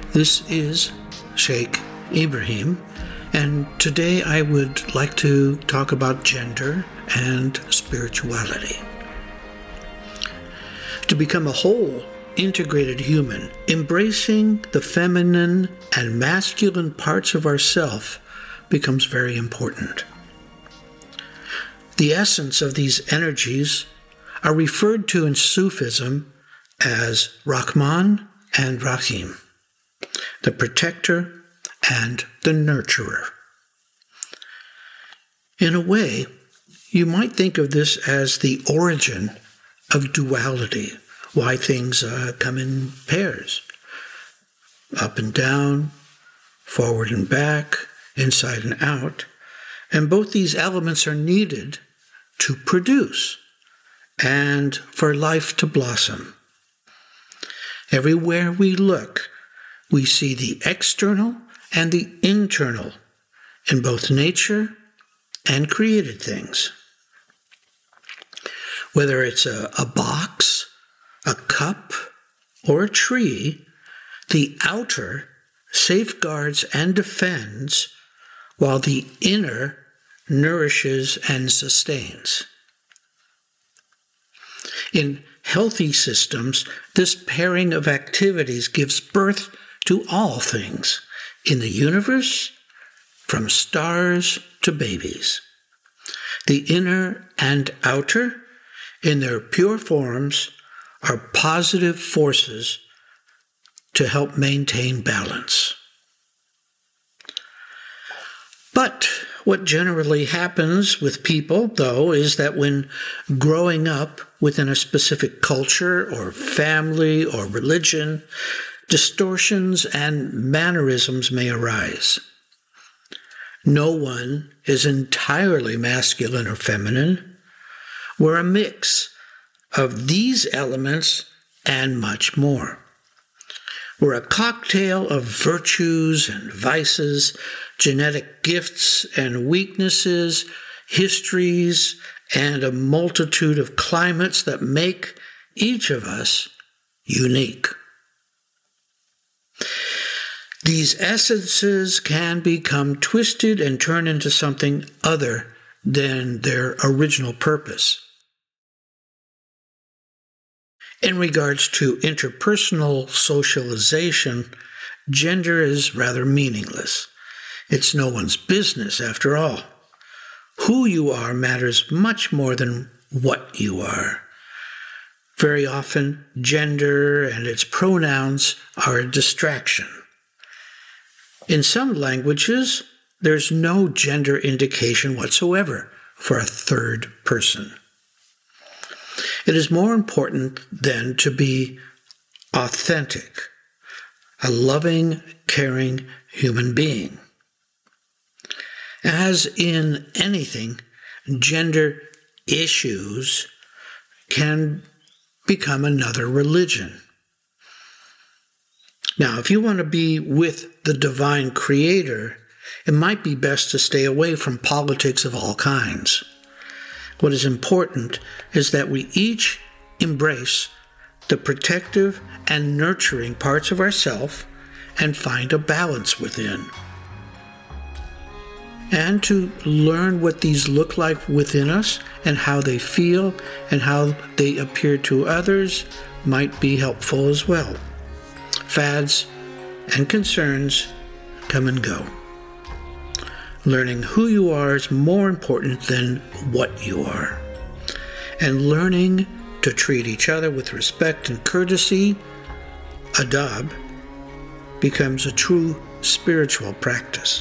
This is Sheikh Ibrahim, and today I would like to talk about gender and spirituality. To become a whole, integrated human, embracing the feminine and masculine parts of ourself becomes very important. The essence of these energies are referred to in Sufism as Rahman and Rahim, the protector and the nurturer. In a way, you might think of this as the origin of duality, why things come in pairs, up and down, forward and back, inside and out, and both these elements are needed to produce and for life to blossom. Everywhere we look, we see the external and the internal in both nature and created things. Whether it's a box, a cup, or a tree, the outer safeguards and defends, while the inner nourishes and sustains. In healthy systems, this pairing of activities gives birth to all things in the universe, from stars to babies. The inner and outer, in their pure forms, are positive forces to help maintain balance. But what generally happens with people, though, is that when growing up within a specific culture or family or religion, distortions and mannerisms may arise. No one is entirely masculine or feminine. We're a mix of these elements and much more. We're a cocktail of virtues and vices, genetic gifts and weaknesses, histories, and a multitude of climates that make each of us unique. These essences can become twisted and turn into something other than their original purpose. In regards to interpersonal socialization, gender is rather meaningless. It's no one's business, after all. Who you are matters much more than what you are. Very often, gender and its pronouns are a distraction. In some languages, there's no gender indication whatsoever for a third person. It is more important, then, to be authentic, a loving, caring human being. As in anything, gender issues can become another religion. Now, if you want to be with the divine creator, it might be best to stay away from politics of all kinds. What is important is that we each embrace the protective and nurturing parts of ourselves and find a balance within. And to learn what these look like within us and how they feel and how they appear to others might be helpful as well. Fads and concerns come and go. Learning who you are is more important than what you are. And learning to treat each other with respect and courtesy, adab, becomes a true spiritual practice.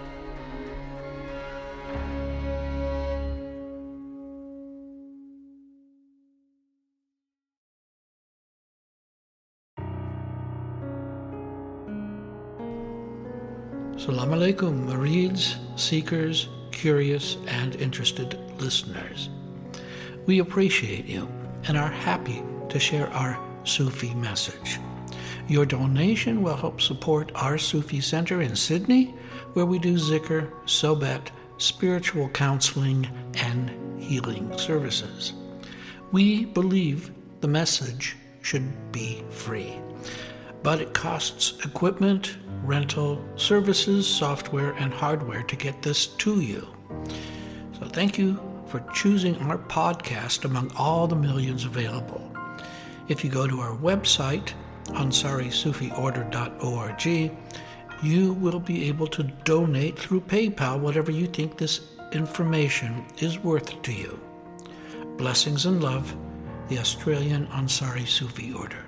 Assalamu alaikum, Marids, seekers, curious, and interested listeners. We appreciate you and are happy to share our Sufi message. Your donation will help support our Sufi Center in Sydney, where we do zikr, sohbet, spiritual counseling, and healing services. We believe the message should be free. but it costs equipment, rental, services, software, and hardware to get this to you. So thank you for choosing our podcast among all the millions available. If you go to our website, AnsariSufiOrder.org, you will be able to donate through PayPal whatever you think this information is worth to you. Blessings and love, the Australian Ansari Sufi Order.